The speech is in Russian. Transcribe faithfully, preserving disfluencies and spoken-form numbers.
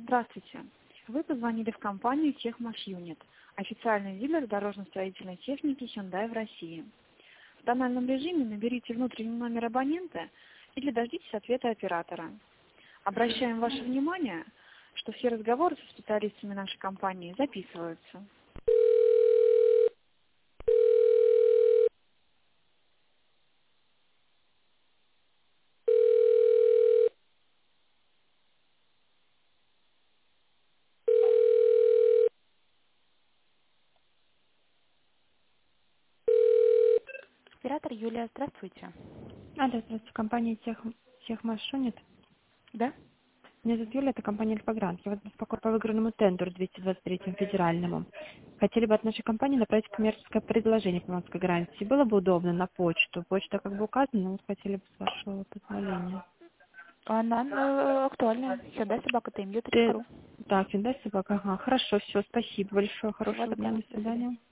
Здравствуйте. Вы позвонили в компанию Техмаш-Юнит, официальный дилер дорожно-строительной техники Hyundai в России. В тональном режиме наберите внутренний номер абонента или дождитесь ответа оператора. Обращаем ваше внимание, что все разговоры со специалистами нашей компании записываются. Оператор Юлия, здравствуйте. Алло, здравствуйте, компания Тех, Техмаш-Юнит. Да? Меня зовут Юлия, это компания «Альфа-Грант». Я вас беспокою по выигранному тендеру двести двадцать третьему федеральному. Хотели бы от нашей компании направить коммерческое предложение по банковской гарантии. Было бы удобно на почту. Почта как бы указана, но вот хотели бы с вашего позволения. Она э, актуальна. Hyundai собака Ты... тмю точка ру. Так, да, собака. Ага, хорошо, все, спасибо большое, Всего хорошего дня, доброго. до До свидания. свидания.